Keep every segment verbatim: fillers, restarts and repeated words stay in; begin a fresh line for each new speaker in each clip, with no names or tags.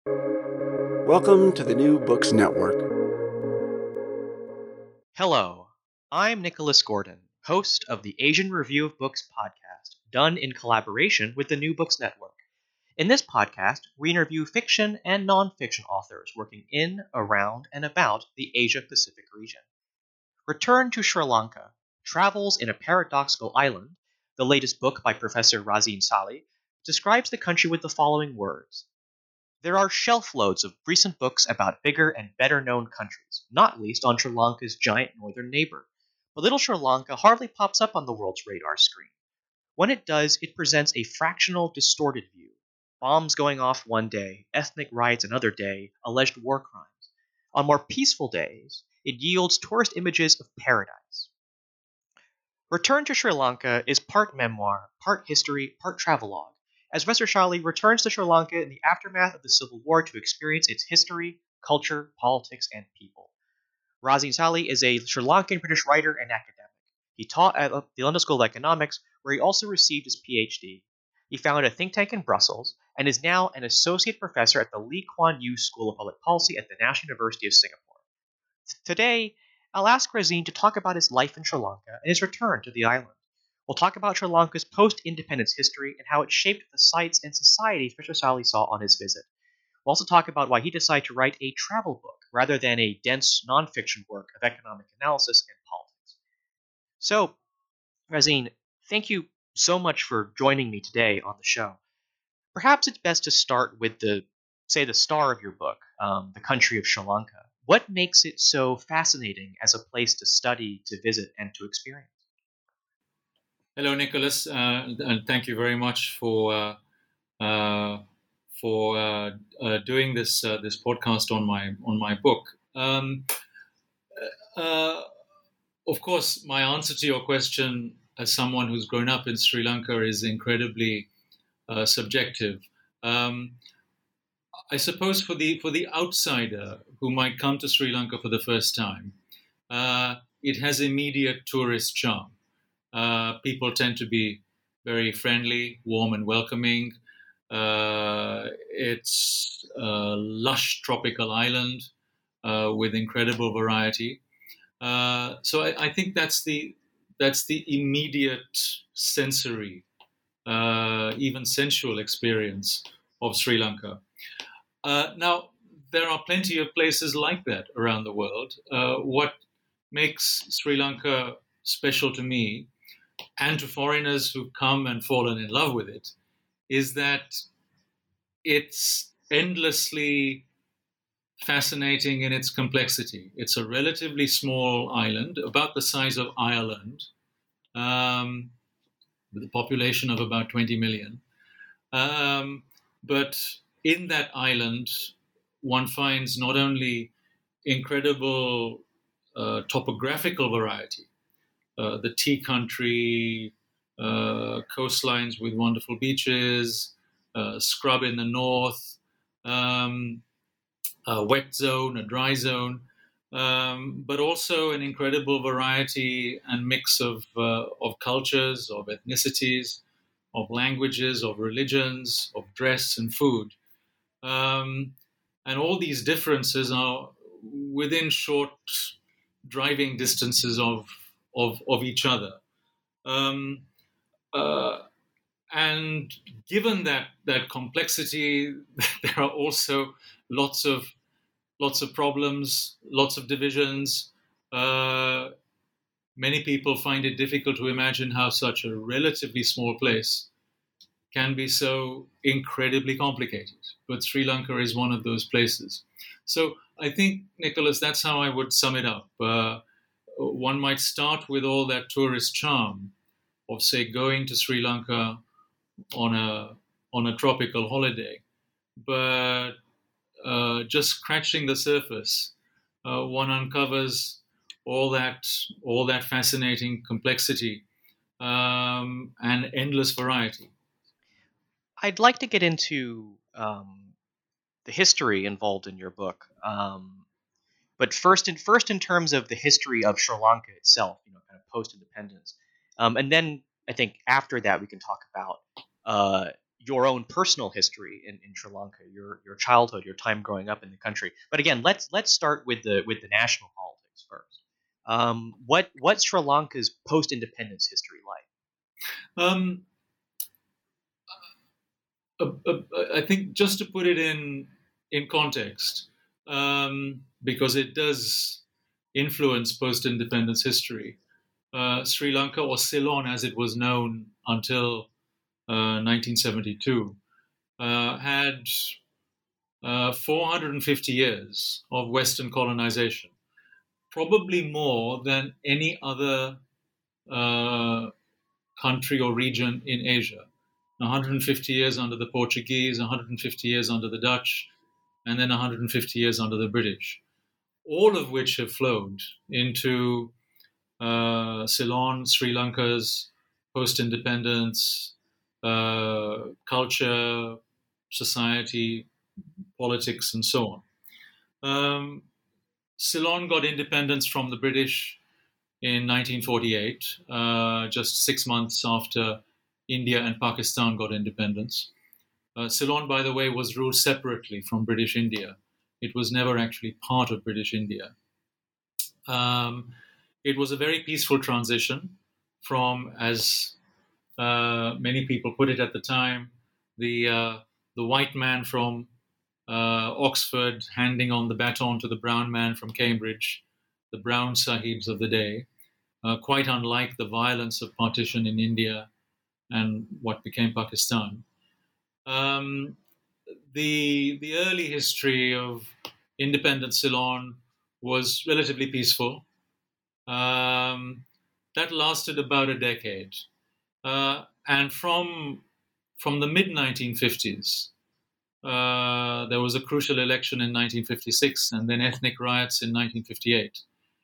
Welcome to the New Books Network.
Hello, I'm Nicholas Gordon, host of the Asian Review of Books podcast, done in collaboration with the New Books Network. In this podcast, we interview fiction and nonfiction authors working in, around, and about the Asia-Pacific region. Return to Sri Lanka, Travels in a Paradoxical Island, the latest book by Professor Razin Sali, describes the country with the following words. There are shelf loads of recent books about bigger and better known countries, not least on Sri Lanka's giant northern neighbor. But little Sri Lanka hardly pops up on the world's radar screen. When it does, it presents a fractional, distorted view. Bombs going off one day, ethnic riots another day, alleged war crimes. On more peaceful days, it yields tourist images of paradise. Return to Sri Lanka is part memoir, part history, part travelogue, as Professor Shali returns to Sri Lanka in the aftermath of the Civil War to experience its history, culture, politics, and people. Razin Sali is a Sri Lankan British writer and academic. He taught at the London School of Economics, where he also received his P H D. He founded a think tank in Brussels and is now an associate professor at the Lee Kuan Yew School of Public Policy at the National University of Singapore. Today, I'll ask Razin to talk about his life in Sri Lanka and his return to the island. We'll talk about Sri Lanka's post-independence history and how it shaped the sites and societies Professor Sali saw on his visit. We'll also talk about why he decided to write a travel book rather than a dense nonfiction work of economic analysis and politics. So, Razin, thank you so much for joining me today on the show. Perhaps it's best to start with the, say, the star of your book, um, the country of Sri Lanka. What makes it so fascinating as a place to study, to visit, and to experience?
Hello, Nicholas, uh, and thank you very much for uh, uh, for uh, uh, doing this uh, this podcast on my on my book. Um, uh, of course, my answer to your question, as someone who's grown up in Sri Lanka, is incredibly uh, subjective. Um, I suppose for the for the outsider who might come to Sri Lanka for the first time, uh, it has immediate tourist charm. Uh, people tend to be very friendly, warm, and welcoming. Uh, it's a lush tropical island uh, with incredible variety. Uh, so I, I think that's the that's the immediate sensory, uh, even sensual experience of Sri Lanka. Uh, now there are plenty of places like that around the world. Uh, what makes Sri Lanka special to me and to foreigners who've come and fallen in love with it is that it's endlessly fascinating in its complexity. It's a relatively small island, about the size of Ireland, um, with a population of about twenty million. Um, but in that island, one finds not only incredible uh, topographical variety, uh, the tea country, uh, coastlines with wonderful beaches, uh, scrub in the north, um, a wet zone, a dry zone, um, but also an incredible variety and mix of, uh, of cultures, of ethnicities, of languages, of religions, of dress and food. Um, and all these differences are within short driving distances of of, of each other. Um, uh, and given that that complexity, there are also lots of lots of problems, lots of divisions. Uh, many people find it difficult to imagine how such a relatively small place can be so incredibly complicated. But Sri Lanka is one of those places. So I think, Nicholas, that's how I would sum it up. Uh, one might start with all that tourist charm of, say, going to Sri Lanka on a on a tropical holiday, but uh, just scratching the surface, uh, one uncovers all that all that fascinating complexity um, and endless variety.
I'd like to get into um, the history involved in your book. Um, but first, in first, in terms of the history of Sri Lanka itself, you know, kind of post-independence, um, and then I think after that we can talk about uh, your own personal history in, in Sri Lanka, your your childhood, your time growing up in the country. But again, let's let's start with the with the national politics first. Um, what what's Sri Lanka's post-independence history like?
Um, uh, uh, I think just to put it in in context, um, because it does influence post-independence history. Uh, Sri Lanka, or Ceylon as it was known until uh, nineteen seventy-two, uh, had uh, four hundred fifty years of Western colonization, probably more than any other uh, country or region in Asia. one hundred fifty years under the Portuguese, one hundred fifty years under the Dutch, and then one hundred fifty years under the British, all of which have flowed into uh, Ceylon, Sri Lanka's post-independence uh, culture, society, politics, and so on. Um, Ceylon got independence from the British in nineteen forty-eight, uh, just six months after India and Pakistan got independence. Uh, Ceylon, by the way, was ruled separately from British India. It was never actually part of British India. Um, it was a very peaceful transition from, as uh, many people put it at the time, the uh, the white man from uh, Oxford handing on the baton to the brown man from Cambridge, the brown sahibs of the day, uh, quite unlike the violence of partition in India and what became Pakistan. Um, the the early history of independent Ceylon was relatively peaceful. Um, that lasted about a decade, uh, and from from the mid nineteen fifties, uh, there was a crucial election in nineteen fifty-six, and then ethnic riots in nineteen fifty-eight.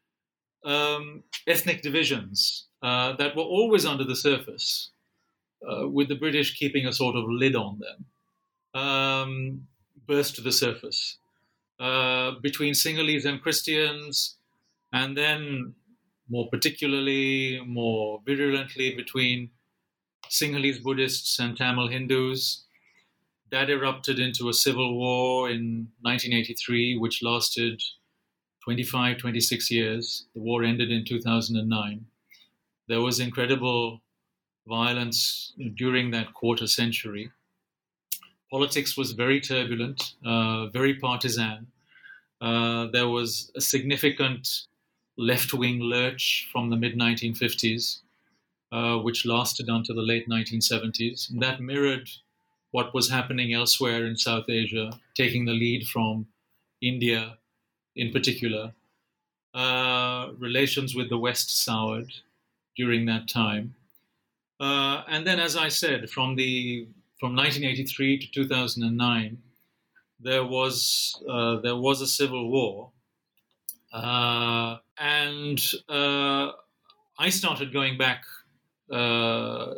Um, ethnic divisions uh, that were always under the surface, uh, with the British keeping a sort of lid on them, um, burst to the surface uh, between Sinhalese and Christians, and then more particularly, more virulently between Sinhalese Buddhists and Tamil Hindus. That erupted into a civil war in nineteen eighty-three, which lasted twenty-five, twenty-six years. The war ended in two thousand nine. There was incredible violence during that quarter century. Politics was very turbulent, uh, very partisan. Uh, there was a significant left-wing lurch from the mid nineteen fifties, uh, which lasted until the late nineteen seventies. And that mirrored what was happening elsewhere in South Asia, taking the lead from India in particular. Uh, relations with the West soured during that time. Uh, and then, as I said, from the from nineteen eighty-three to two thousand nine, there was uh, there was a civil war, uh, and uh, I started going back uh,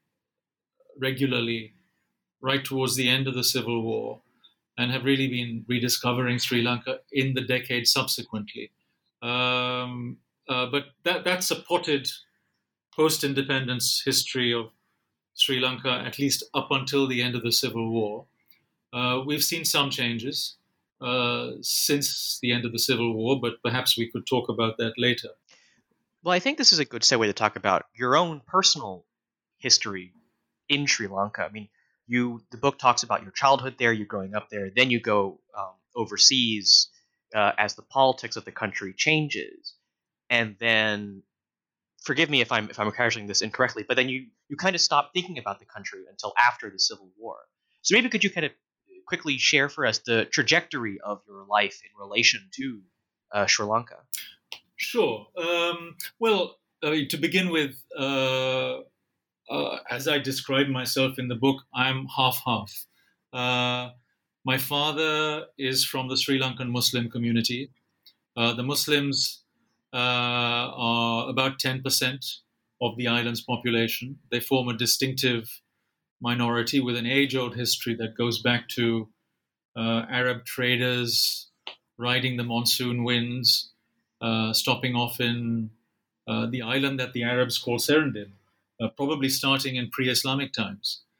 regularly right towards the end of the civil war, and have really been rediscovering Sri Lanka in the decade subsequently. Um, uh, but that that supported post-independence history of Sri Lanka, at least up until the end of the civil war. Uh, we've seen some changes uh, since the end of the civil war, but perhaps we could talk about that later.
Well, I think this is a good segue to talk about your own personal history in Sri Lanka. I mean, you the book talks about your childhood there, you growing up there, then you go um, overseas uh, as the politics of the country changes, and then forgive me if I'm if I'm characterizing this incorrectly, but then you you kind of stop thinking about the country until after the Civil War. So maybe could you kind of quickly share for us the trajectory of your life in relation to uh, Sri Lanka?
Sure. Um, well, uh, to begin with, uh, uh, as I describe myself in the book, I'm half-half. Uh, my father is from the Sri Lankan Muslim community. Uh, the Muslims uh, are about ten percent of the island's population. They form a distinctive minority with an age-old history that goes back to uh, Arab traders riding the monsoon winds, uh, stopping off in uh, the island that the Arabs call Serendib, uh, probably starting in pre-Islamic times.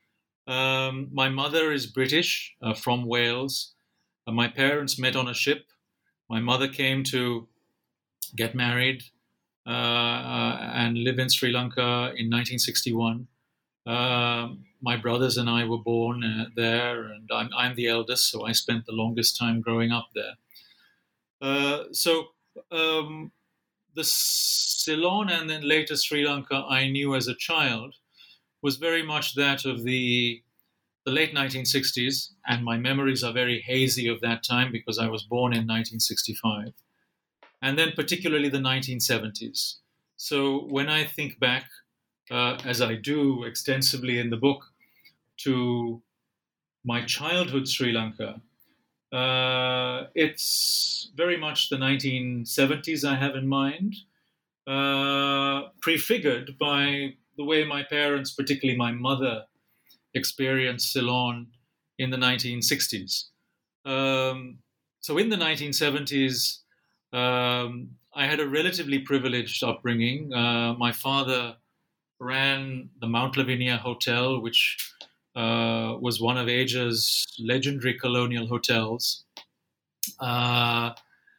Um, my mother is British, uh, from Wales. Uh, my parents met on a ship. My mother came to get married uh, uh, and live in Sri Lanka in nineteen sixty-one. Um my brothers and I were born uh, there, and I'm, I'm the eldest, so I spent the longest time growing up there. Uh, so um, the Ceylon and then later Sri Lanka I knew as a child was very much that of the the late nineteen sixties, and my memories are very hazy of that time because I was born in nineteen sixty-five, and then particularly the nineteen seventies. So when I think back, uh, as I do extensively in the book, to my childhood Sri Lanka, uh, it's very much the nineteen seventies I have in mind, uh, prefigured by the way my parents, particularly my mother, experienced Ceylon in the nineteen sixties. Um, so in the nineteen seventies, um, I had a relatively privileged upbringing. Uh, my father ran the Mount Lavinia Hotel, which uh, was one of Asia's legendary colonial hotels. Uh,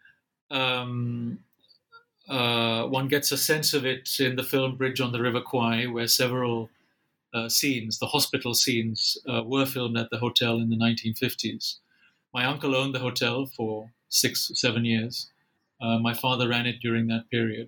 um, uh, one gets a sense of it in the film Bridge on the River Kwai, where several uh, scenes, the hospital scenes, uh, were filmed at the hotel in the nineteen fifties. My uncle owned the hotel for six, seven years. Uh, my father ran it during that period.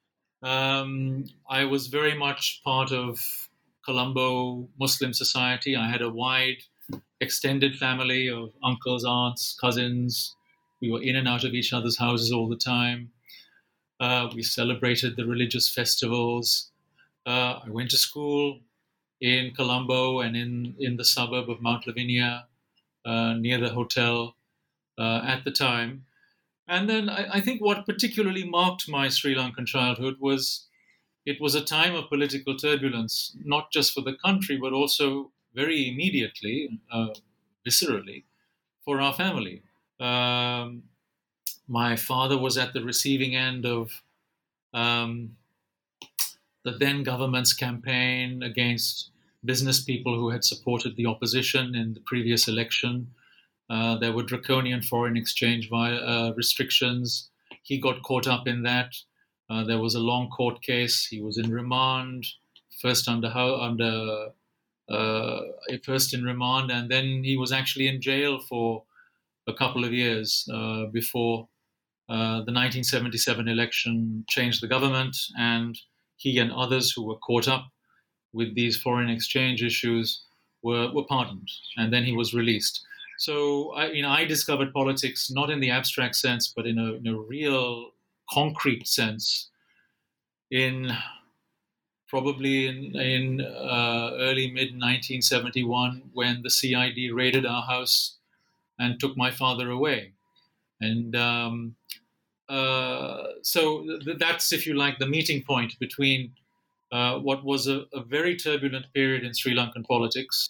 Um, I was very much part of Colombo Muslim society. I had a wide, extended family of uncles, aunts, cousins. We were in and out of each other's houses all the time. Uh, we celebrated the religious festivals. Uh, I went to school in Colombo and in, in the suburb of Mount Lavinia, uh, near the hotel uh, at the time. And then I, I think what particularly marked my Sri Lankan childhood was it was a time of political turbulence, not just for the country, but also very immediately, uh, viscerally, for our family. Um, my father was at the receiving end of um, the then government's campaign against business people who had supported the opposition in the previous election. Uh, there were draconian foreign exchange uh, restrictions. He got caught up in that. Uh, there was a long court case. He was in remand, first under under uh, first in remand, and then he was actually in jail for a couple of years uh, before uh, the nineteen seventy-seven election changed the government, and he and others who were caught up with these foreign exchange issues were, were pardoned, and then he was released. So I, you know, I discovered politics not in the abstract sense, but in a, in a real concrete sense in probably in, in uh, early mid nineteen seventy-one, when the C I D raided our house and took my father away. And um, uh, so th- that's, if you like, the meeting point between uh, what was a, a very turbulent period in Sri Lankan politics,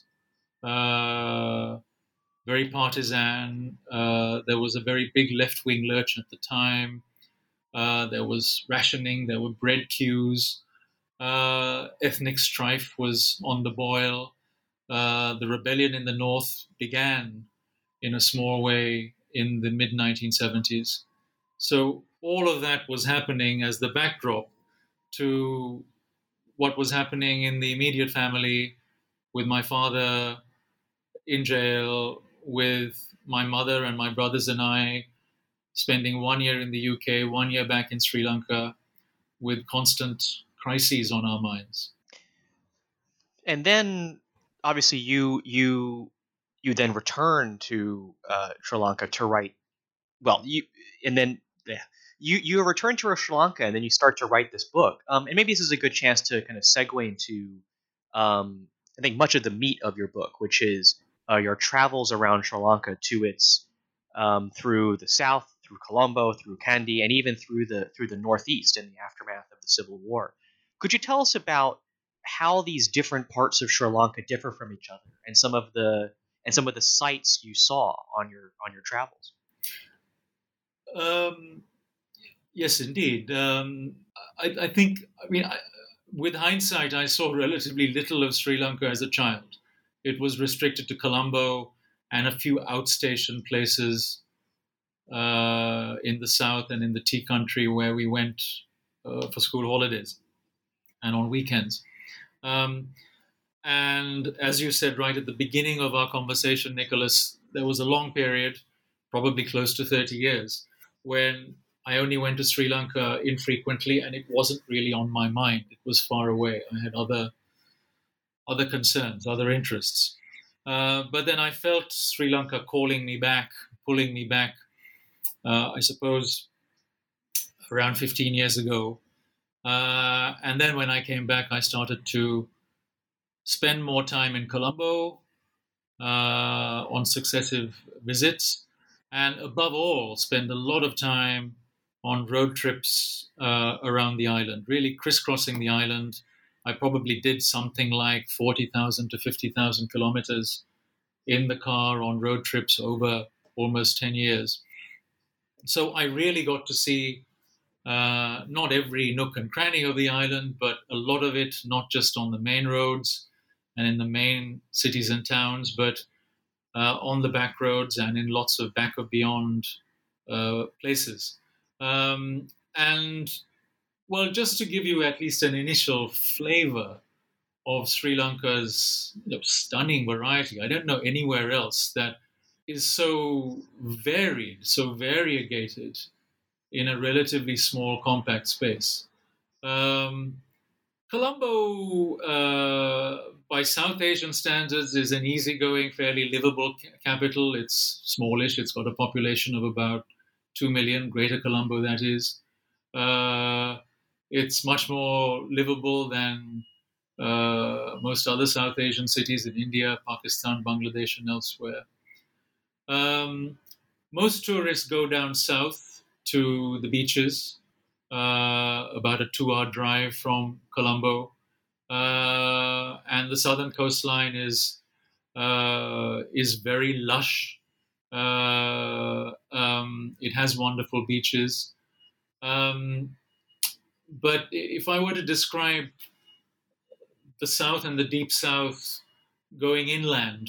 uh, very partisan. Uh, there was a very big left-wing lurch at the time. Uh, there was rationing. There were bread queues. Uh, ethnic strife was on the boil. Uh, the rebellion in the north began in a small way in the mid nineteen seventies. So all of that was happening as the backdrop to what was happening in the immediate family, with my father in jail, with my mother and my brothers and I spending one year in the U K, one year back in Sri Lanka, with constant crises on our minds.
And then, obviously, you you you then return to uh, Sri Lanka to write. Well, you and then yeah, you you return to Sri Lanka, and then you start to write this book. Um, and maybe this is a good chance to kind of segue into, um, I think, much of the meat of your book, which is uh, your travels around Sri Lanka to its um, through the south, through Colombo, through Kandy, and even through the through the northeast in the aftermath of the civil war. Could you tell us about how these different parts of Sri Lanka differ from each other, and some of the and some of the sites you saw on your on your travels?
Um, yes, indeed. Um, I, I think, I mean, I, with hindsight, I saw relatively little of Sri Lanka as a child. it was restricted to Colombo and a few outstation places uh, in the south and in the tea country where we went uh, for school holidays and on weekends. Um, and as you said right at the beginning of our conversation, Nicholas, there was a long period, probably close to thirty years, when I only went to Sri Lanka infrequently, and it wasn't really on my mind. It was far away. I had other other concerns, other interests. Uh, but then I felt Sri Lanka calling me back, pulling me back, uh, I suppose, around fifteen years ago. Uh, and then when I came back, I started to spend more time in Colombo uh, on successive visits, and above all, spend a lot of time on road trips uh, around the island, really crisscrossing the island. I probably did something like forty thousand to fifty thousand kilometers in the car on road trips over almost ten years. So I really got to see uh, not every nook and cranny of the island, but a lot of it, not just on the main roads and in the main cities and towns, but uh, on the back roads and in lots of back of beyond uh, places. Um, and, well, just to give you at least an initial flavor of Sri Lanka's you know, stunning variety, I don't know anywhere else that is so varied, so variegated in a relatively small, compact space. Um, Colombo, uh, by South Asian standards, is an easygoing, fairly livable ca- capital. It's smallish. It's got a population of about two million, Greater Colombo, that is. Uh, it's much more livable than uh, most other South Asian cities in India, Pakistan, Bangladesh, and elsewhere. Um, most tourists go down south to the beaches, uh, about a two-hour drive from Colombo. Uh, and the southern coastline is uh, is very lush. Uh, um, it has wonderful beaches. Um, but if I were to describe the south and the deep south going inland,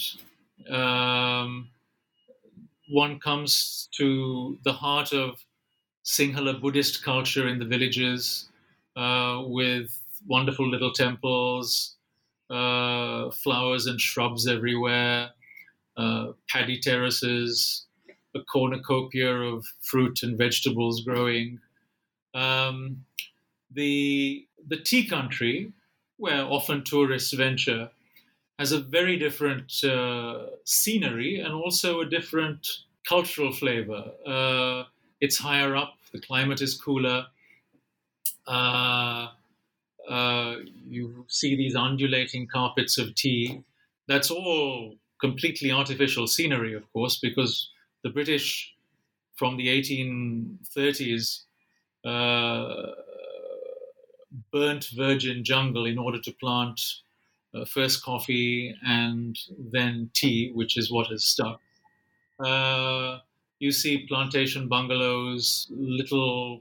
um, one comes to the heart of Sinhala Buddhist culture in the villages, uh, with wonderful little temples, uh, flowers and shrubs everywhere, uh, paddy terraces, a cornucopia of fruit and vegetables growing. Um, the the tea country, where often tourists venture, has a very different uh, scenery and also a different cultural flavor. Uh, it's higher up, the climate is cooler. Uh, uh, you see these undulating carpets of tea. That's all completely artificial scenery, of course, because the British from the eighteen thirties uh, burnt virgin jungle in order to plant uh, first coffee and then tea, which is what has stuck. Uh, you see plantation bungalows, little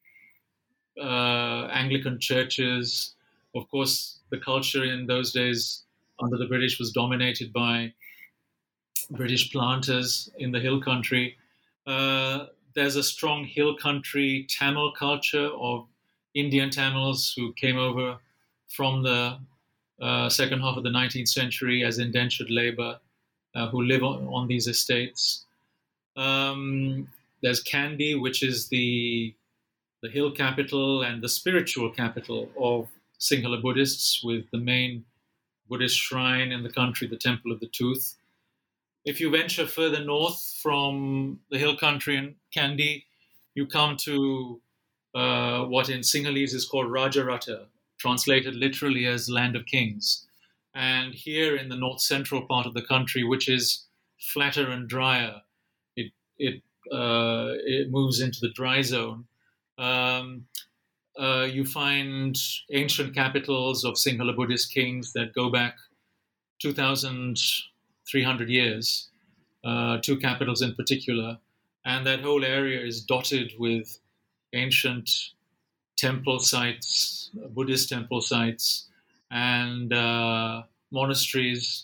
uh, Anglican churches. Of course, the culture in those days under the British was dominated by British planters in the hill country. Uh, there's a strong hill country Tamil culture of Indian Tamils who came over from the uh, second half of the nineteenth century as indentured labor, uh, who live on, on these estates. Um, there's Kandy, which is the the hill capital and the spiritual capital of Sinhala Buddhists, with the main Buddhist shrine in the country, the Temple of the Tooth. If you venture further north from the hill country in Kandy, you come to uh, what in Sinhalese is called Rajarata, translated literally as Land of Kings. And here in the north central part of the country, which is flatter and drier, it it uh, it moves into the dry zone. Um, uh, you find ancient capitals of Sinhala Buddhist kings that go back two thousand three hundred years, uh, two capitals in particular, and that whole area is dotted with ancient temple sites, Buddhist temple sites, and uh, monasteries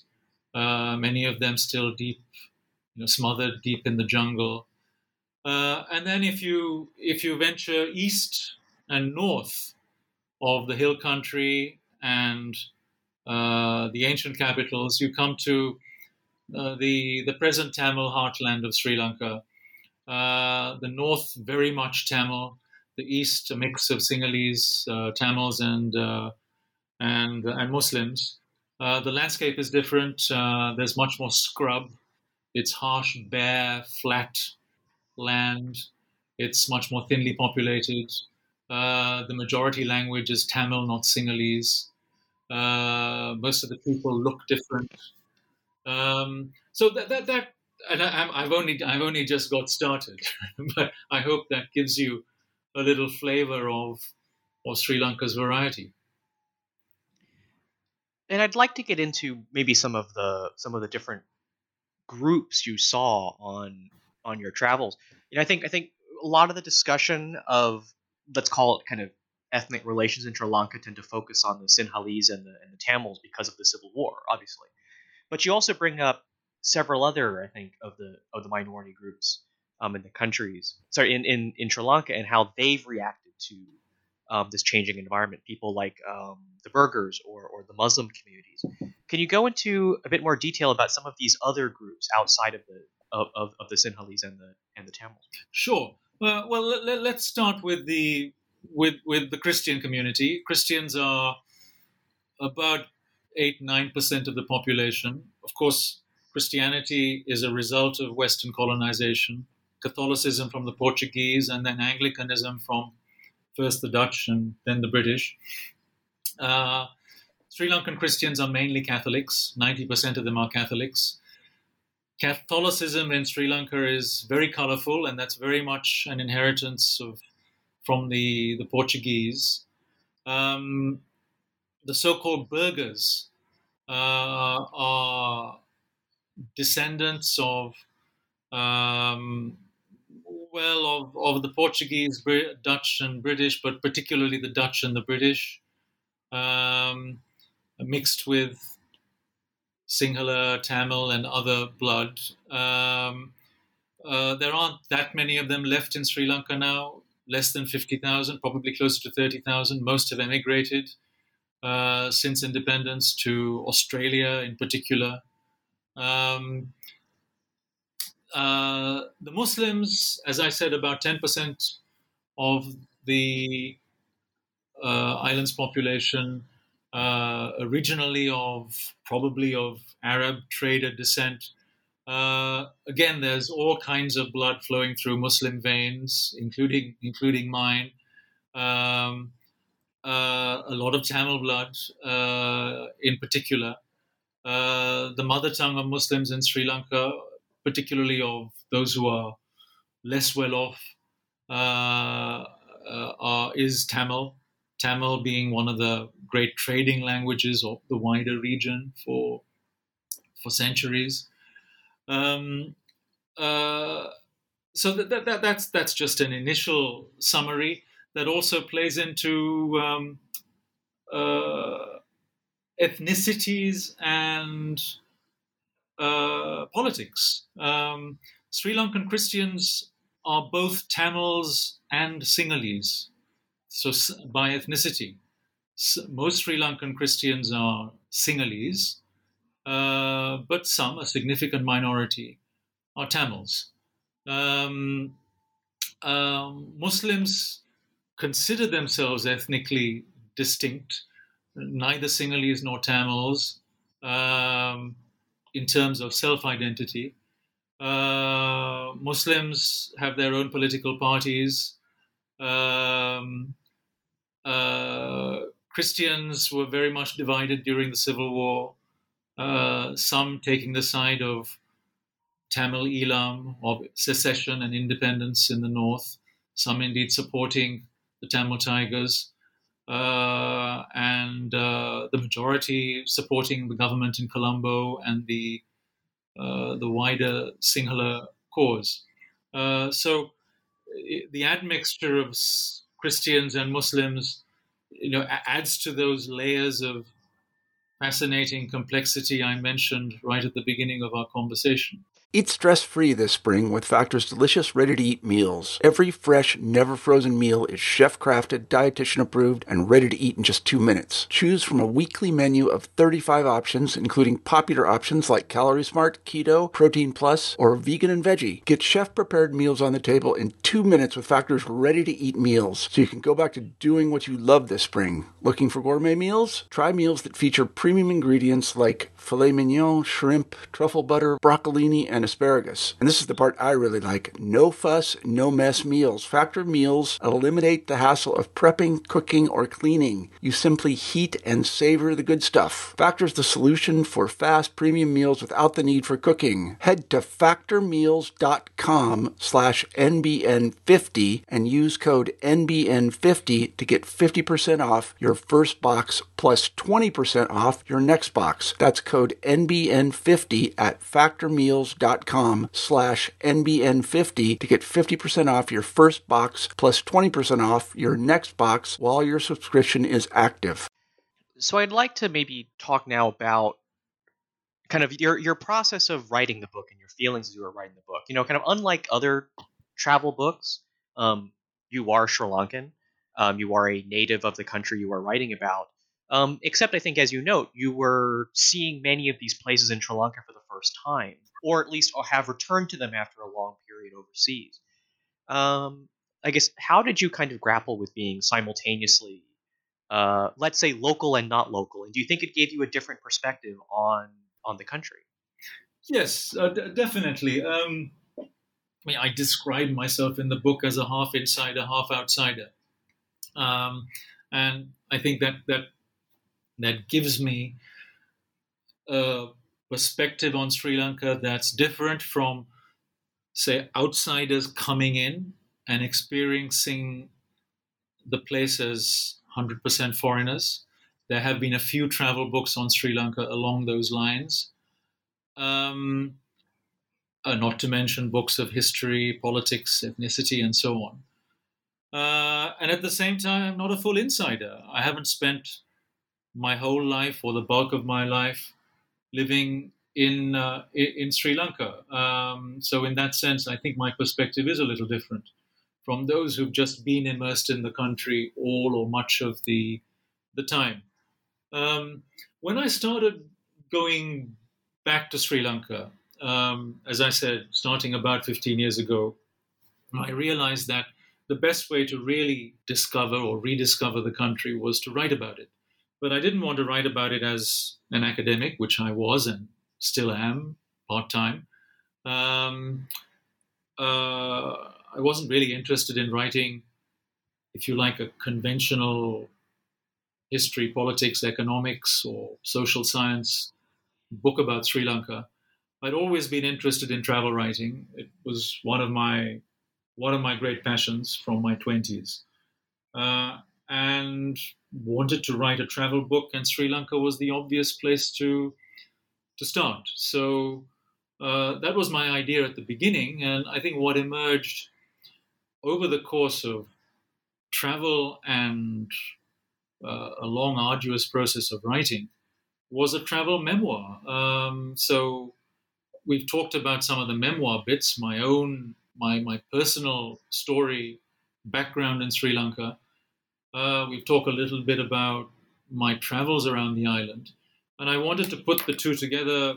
uh, many of them still deep, you know, smothered deep in the jungle. Uh, and then if you if you venture east and north of the hill country and uh, the ancient capitals, you come to uh, the the present Tamil heartland of Sri Lanka. Uh, the north very much Tamil, the east a mix of Sinhalese, uh, Tamils, and uh, and and Muslims. Uh, the landscape is different. Uh, there's much more scrub. It's harsh, bare, flat land. It's much more thinly populated. Uh, the majority language is Tamil, not Sinhalese. Uh, most of the people look different. Um, so that that, that and I, I've only I've only just got started, but I hope that gives you a little flavor of of Sri Lanka's variety.
And I'd like to get into maybe some of the some of the different groups you saw on on your travels. You know, I think I think a lot of the discussion of, let's call it, kind of ethnic relations in Sri Lanka tend to focus on the Sinhalese and the and the Tamils because of the civil war, obviously. But you also bring up several other, I think, of the of the minority groups um, in the countries, sorry, in, in, in Sri Lanka, and how they've reacted to um, this changing environment. People like um, the Burghers or or the Muslim communities. Can you go into a bit more detail about some of these other groups outside of the of, of, of the Sinhalese and the and the Tamils?
Sure. Uh, well, let, let's start with the with with the Christian community. Christians are about eight nine percent of the population. Of course, Christianity is a result of Western colonization. Catholicism from the Portuguese, and then Anglicanism from first the Dutch and then the British. Uh, Sri Lankan Christians are mainly Catholics. ninety percent of them are Catholics. Catholicism in Sri Lanka is very colorful, and that's very much an inheritance of from the, the Portuguese. Um, the so-called Burghers uh, are descendants of, um, well, of, of the Portuguese, Dutch, and British, but particularly the Dutch and the British, um, mixed with Sinhala, Tamil, and other blood. Um, uh, there aren't that many of them left in Sri Lanka now, less than fifty thousand, probably closer to thirty thousand. Most have emigrated uh, since independence to Australia in particular. Um, uh, the Muslims, as I said, about ten percent of the uh, island's population, uh, originally of probably of Arab trader descent. Uh, again, there's all kinds of blood flowing through Muslim veins, including including mine. Um, uh, a lot of Tamil blood, uh, in particular. Uh, the mother tongue of Muslims in Sri Lanka, particularly of those who are less well off, uh, uh, are, is Tamil. Tamil being one of the great trading languages of the wider region for for centuries. Um, uh, so that, that, that, that's that's just an initial summary that also plays into um, uh, ethnicities and uh, politics. Um, Sri Lankan Christians are both Tamils and Sinhalese, so by ethnicity. Most Sri Lankan Christians are Sinhalese, uh, but some, a significant minority, are Tamils. Um, um, Muslims consider themselves ethnically distinct, neither Sinhalese nor Tamils, um, in terms of self-identity. Uh, Muslims have their own political parties. Um, uh, Christians were very much divided during the Civil War, uh, some taking the side of Tamil Eelam, of secession and independence in the north, some indeed supporting the Tamil Tigers, uh, and uh, the majority supporting the government in Colombo and the uh, the wider Sinhala cause. Uh, so the admixture of Christians and Muslims, you know, adds to those layers of fascinating complexity I mentioned right at the beginning of our conversation.
Eat stress-free this spring with Factor's delicious, ready-to-eat meals. Every fresh, never-frozen meal is chef-crafted, dietitian-approved, and ready to eat in just two minutes. Choose from a weekly menu of thirty-five options, including popular options like Calorie Smart, Keto, Protein Plus, or Vegan and Veggie. Get chef-prepared meals on the table in two minutes with Factor's ready-to-eat meals, so you can go back to doing what you love this spring. Looking for gourmet meals? Try meals that feature premium ingredients like filet mignon, shrimp, truffle butter, broccolini, and asparagus. And this is the part I really like. No fuss, no mess meals. Factor meals eliminate the hassle of prepping, cooking, or cleaning. You simply heat and savor the good stuff. Factor's the solution for fast premium meals without the need for cooking. Head to factormeals.com slash NBN50 and use code N B N fifty to get fifty percent off your first box plus twenty percent off your next box. That's code N B N fifty at factormeals.com slash N B N fifty to get fifty percent off your first box plus twenty percent off your next box while your subscription is active.
So I'd like to maybe talk now about kind of your your process of writing the book and your feelings as you were writing the book. You know, kind of unlike other travel books, um, you are Sri Lankan. Um, you are a native of the country you are writing about. Um, except I think, as you note, you were seeing many of these places in Sri Lanka for the first time, or at least have returned to them after a long period overseas. Um, I guess, how did you kind of grapple with being simultaneously, uh, let's say, local and not local? And do you think it gave you a different perspective on on the country?
Yes, uh, d- definitely. Um, I mean, I describe myself in the book as a half insider, half outsider, um, and I think that that that gives me a perspective on Sri Lanka that's different from, say, outsiders coming in and experiencing the place as one hundred percent foreigners. There have been a few travel books on Sri Lanka along those lines. Um, uh, not to mention books of history, politics, ethnicity, and so on. Uh, and at the same time, I'm not a full insider. I haven't spent my whole life or the bulk of my life living in uh, in Sri Lanka. Um, so in that sense, I think my perspective is a little different from those who've just been immersed in the country all or much of the the time. Um, when I started going back to Sri Lanka, um, as I said, starting about fifteen years ago, I realized that the best way to really discover or rediscover the country was to write about it. But I didn't want to write about it as an academic, which I was and still am part time. Um, uh, I wasn't really interested in writing, if you like, a conventional history, politics, economics, or social science book about Sri Lanka. I'd always been interested in travel writing. It was one of my one of my great passions from my twenties, uh, and wanted to write a travel book. And Sri Lanka was the obvious place to to start. So uh, that was my idea at the beginning, and I think what emerged over the course of travel and uh, a long, arduous process of writing was a travel memoir. Um, so we've talked about some of the memoir bits, my own, my my personal story, background in Sri Lanka. Uh, we've talked a little bit about my travels around the island, and I wanted to put the two together.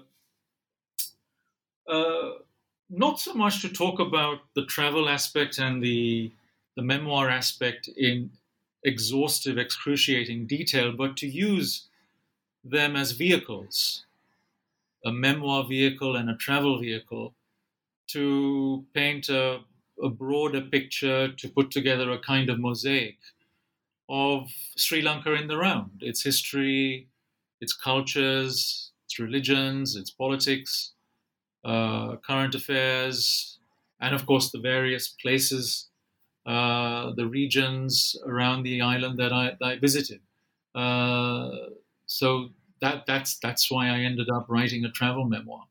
Uh, not so much to talk about the travel aspect and the the memoir aspect in exhaustive, excruciating detail, but to use them as vehicles, a memoir vehicle and a travel vehicle, to paint a, a broader picture, to put together a kind of mosaic of Sri Lanka in the round, its history, its cultures, its religions, its politics, uh, current affairs, and of course the various places, uh, the regions around the island that I, that I visited. Uh, so that that's that's why I ended up writing a travel memoir.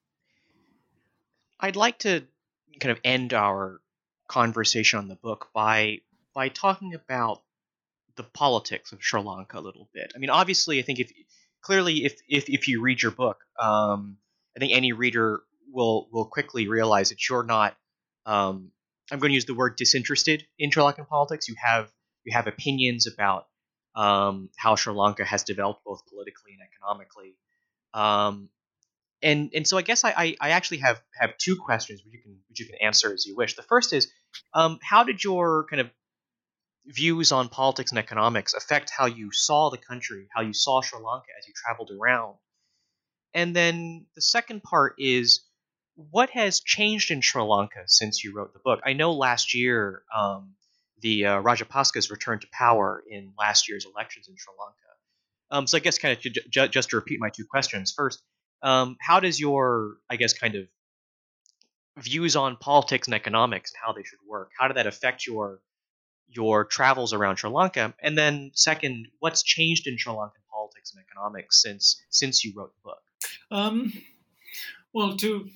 I'd like to kind of end our conversation on the book by by talking about the politics of Sri Lanka a little bit. I mean, obviously, I think if clearly, if, if if you read your book, um, I think any reader will will quickly realize that you're not. Um, I'm going to use the word disinterested in Sri Lankan politics. You have you have opinions about um, how Sri Lanka has developed both politically and economically. Um, and and so I guess I, I, I actually have, have two questions which you can which you can answer as you wish. The first is, um, how did your kind of views on politics and economics affect how you saw the country, how you saw Sri Lanka as you traveled around? And then the second part is, what has changed in Sri Lanka since you wrote the book? I know last year um, the uh, Rajapaksas returned to power in last year's elections in Sri Lanka. Um, so I guess kind of ju- ju- just to repeat my two questions. First, um, how does your, I guess, kind of views on politics and economics and how they should work, how did that affect your your travels around Sri Lanka? And then second, what's changed in Sri Lankan politics and economics since since you wrote the book?
Um, well, to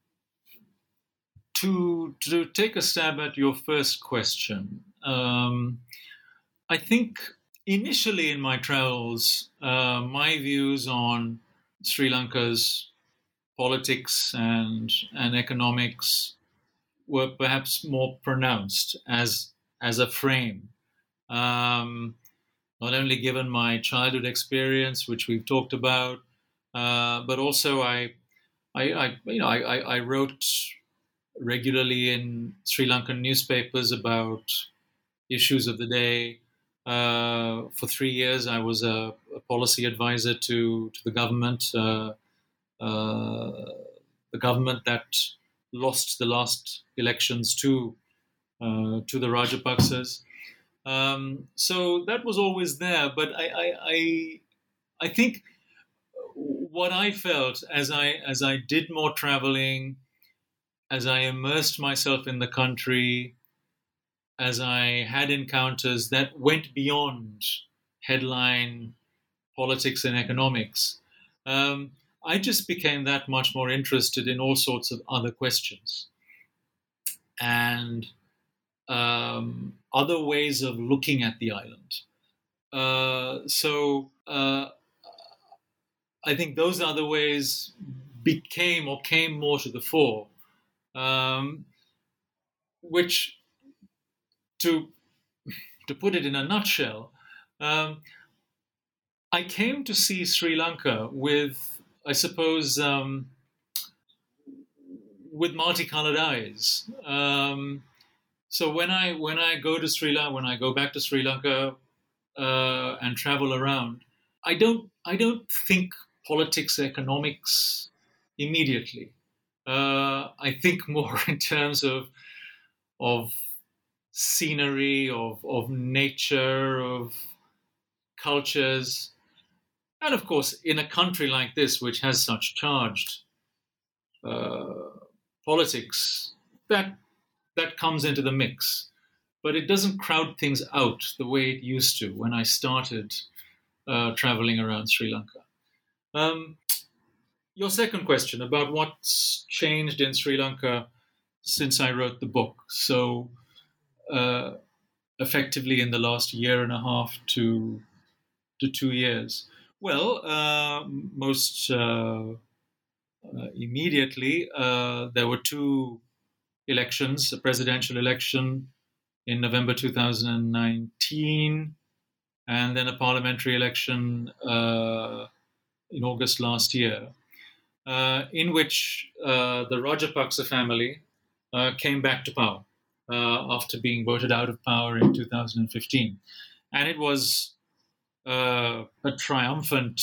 to to take a stab at your first question, um, I think initially in my travels, uh, my views on Sri Lanka's politics and and economics were perhaps more pronounced as as a frame. Um, not only given my childhood experience, which we've talked about, uh, but also I, I, I you know, I, I, I wrote regularly in Sri Lankan newspapers about issues of the day. Uh, for three years, I was a, a policy advisor to to the government, uh, uh, the government that lost the last elections to uh, to the Rajapaksas. Um, so that was always there, but I, I, I, I think what I felt as I as I did more traveling, as I immersed myself in the country, as I had encounters that went beyond headline politics and economics, um, I just became that much more interested in all sorts of other questions and um, other ways of looking at the island. Uh, so uh, I think those other ways became or came more to the fore, um, which, to to put it in a nutshell, um, I came to see Sri Lanka with, I suppose, um, with multicolored eyes. Um, so when I when I go to Sri Lanka, when I go back to Sri Lanka uh, and travel around, I don't I don't think politics, economics immediately. Uh, I think more in terms of of scenery, of of nature, of cultures, and of course, in a country like this, which has such charged uh, politics, that that comes into the mix. But it doesn't crowd things out the way it used to when I started uh, traveling around Sri Lanka. Um, your second question about what's changed in Sri Lanka since I wrote the book. So, uh, effectively, in the last year and a half to to two years. Well, uh, most uh, uh, immediately, uh, there were two elections: a presidential election in November two thousand nineteen, and then a parliamentary election uh, in August last year, uh, in which uh, the Rajapaksa family uh, came back to power uh, after being voted out of power in two thousand fifteen. And it was uh, a triumphant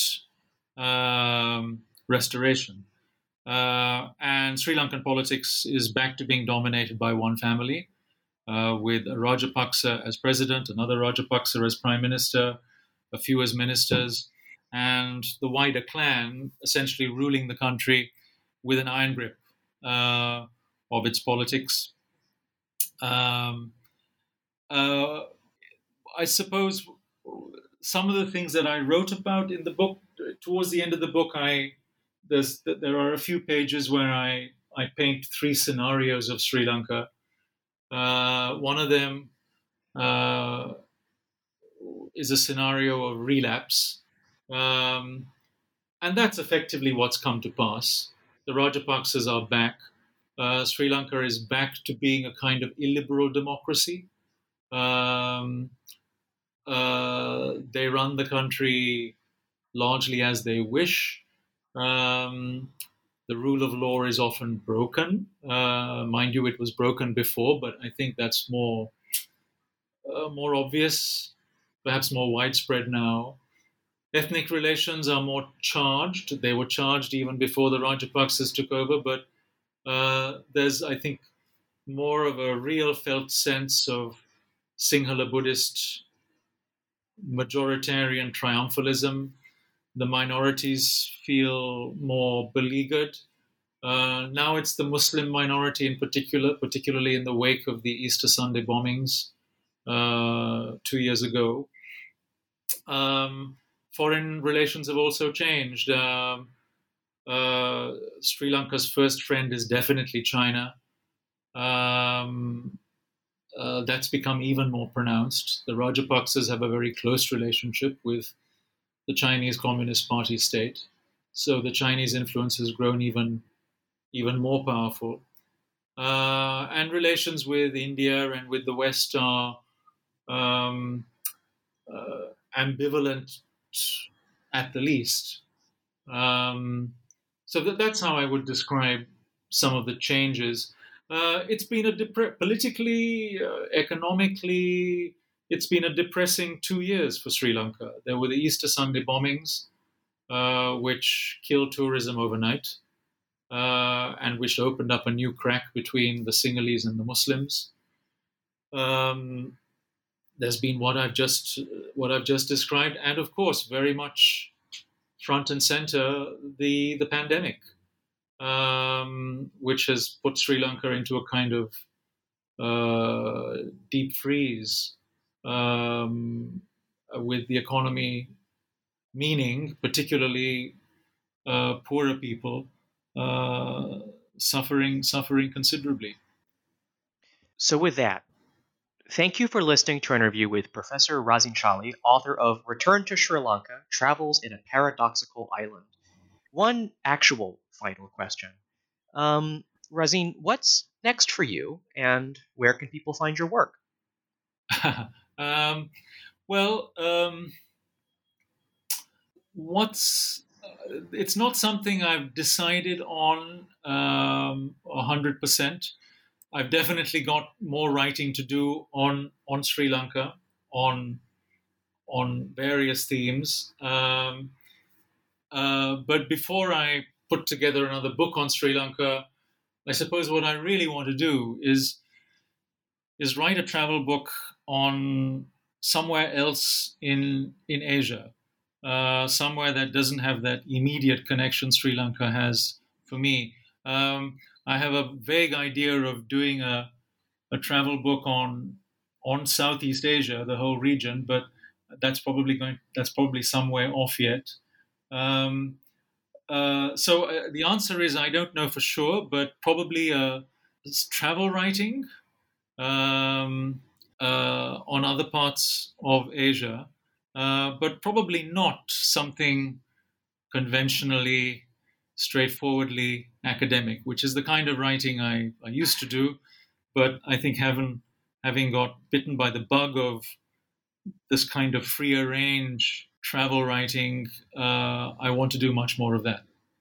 um, restoration. Uh, and Sri Lankan politics is back to being dominated by one family, uh, with a Rajapaksa as president, another Rajapaksa as prime minister, a few as ministers, and the wider clan essentially ruling the country with an iron grip uh, of its politics. Um, uh, I suppose some of the things that I wrote about in the book, towards the end of the book, I there's there are a few pages where I, I paint three scenarios of Sri Lanka. Uh, one of them uh, is a scenario of relapse. Um, and that's effectively what's come to pass. The Rajapaksas are back. Uh, Sri Lanka is back to being a kind of illiberal democracy. Um, uh, they run the country largely as they wish. Um, the rule of law is often broken. Uh, mind you, it was broken before, but I think that's more uh, more obvious, perhaps more widespread now. Ethnic relations are more charged. They were charged even before the Rajapaksas took over, but uh, there's, I think, more of a real felt sense of Sinhala Buddhist majoritarian triumphalism. The minorities feel more beleaguered. Uh, now it's the Muslim minority in particular, particularly in the wake of the Easter Sunday bombings uh, two years ago. Um, foreign relations have also changed. Um, uh, Sri Lanka's first friend is definitely China. Um, uh, that's become even more pronounced. The Rajapaksas have a very close relationship with the Chinese Communist Party state. So the Chinese influence has grown even, even more powerful. Uh, and relations with India and with the West are um, uh, ambivalent at the least. Um, so that, that's how I would describe some of the changes. Uh, it's been a depre- politically, uh, economically, it's been a depressing two years for Sri Lanka. There were the Easter Sunday bombings, uh, which killed tourism overnight, uh, and which opened up a new crack between the Sinhalese and the Muslims. Um, there's been what I've just what I've just described, and of course, very much front and center, the the pandemic, um, which has put Sri Lanka into a kind of uh, deep freeze, um, with the economy, meaning particularly uh, poorer people uh, suffering suffering considerably.
So with that, thank you for listening to our interview with Professor Razin Chali, author of Return to Sri Lanka, Travels in a Paradoxical Island. One actual final question. Um, Razin, what's next for you, and where can people find your work?
um, well, um, what's uh, it's not something I've decided on um, one hundred percent. I've definitely got more writing to do on on Sri Lanka, on on various themes. Um, uh, but before I put together another book on Sri Lanka, I suppose what I really want to do is is write a travel book on somewhere else in in Asia, uh, somewhere that doesn't have that immediate connection Sri Lanka has for me. Um, I have a vague idea of doing a, a travel book on on Southeast Asia, the whole region, but that's probably going that's probably somewhere off yet. Um, uh, so uh, the answer is I don't know for sure, but probably uh, travel writing um, uh, on other parts of Asia, uh, but probably not something conventionally, straightforwardly academic, which is the kind of writing I, I used to do. But I think having, having got bitten by the bug of this kind of freer range travel writing, uh, I want to do much more of that.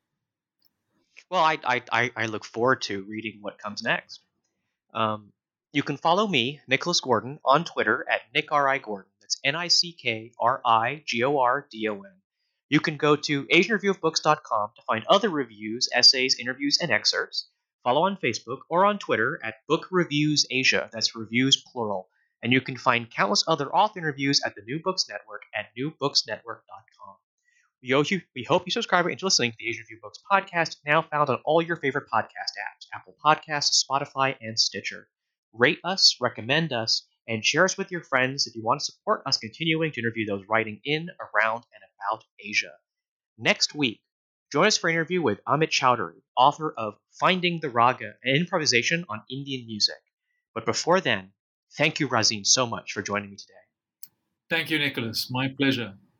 Well, I, I, I look forward to reading what comes next. Um, you can follow me, Nicholas Gordon, on Twitter at Nick R I Gordon. That's N I C K R I G O R D O N. You can go to asian review of books dot com to find other reviews, essays, interviews, and excerpts. Follow on Facebook or on Twitter at Book Reviews Asia. That's reviews plural. And you can find countless other author interviews at the New Books Network at new books network dot com. We hope you, we hope you subscribe and listening to the Asian Review Books podcast, now found on all your favorite podcast apps, Apple Podcasts, Spotify, and Stitcher. Rate us, recommend us, and share us with your friends if you want to support us continuing to interview those writing in, around, and about Asia. Next week, join us for an interview with Amit Chowdhury, author of Finding the Raga, an improvisation on Indian music. But before then, thank you, Razin, so much for joining me today.
Thank you, Nicholas. My pleasure.